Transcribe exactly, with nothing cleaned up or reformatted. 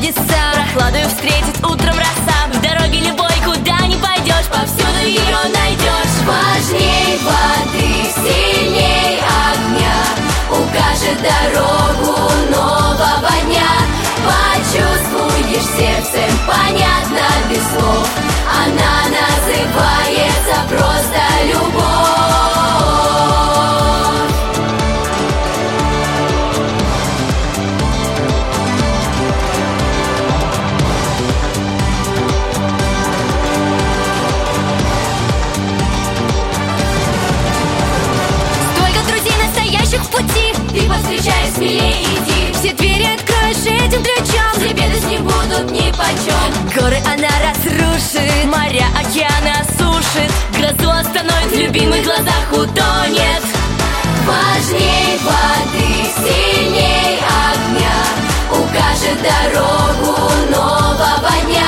небеса, прохладою встретит утром роса. В дороге любой, куда не пойдешь, повсюду ее найдешь. Важней воды, сильней огня, укажет дорогу нового дня. Почувствуешь сердцем, понятно без слов, она называется просто любовь. Столько друзей настоящих в пути, Ты повстречай, смелее иди, все двери откроешь этим ключом. все беды не будут нипочем. Горы она разрушит, моря, океаны осушит, грозу остановит, в любимых глазах утонет. Важней воды, сильней огня, укажет дорогу нового дня.